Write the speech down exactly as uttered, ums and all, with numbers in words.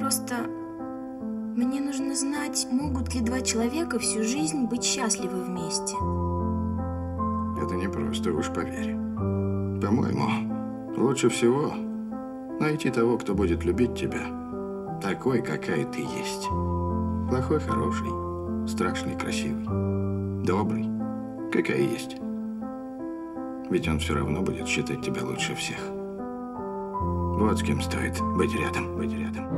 Просто мне нужно знать, могут ли два человека всю жизнь быть счастливы вместе. Это непросто, уж поверь. По-моему, лучше всего найти того, кто будет любить тебя такой, какая ты есть. Плохой, хороший, страшный, красивый, добрый, какая есть. Ведь он все равно будет считать тебя лучше всех. Вот с кем стоит быть рядом, быть рядом.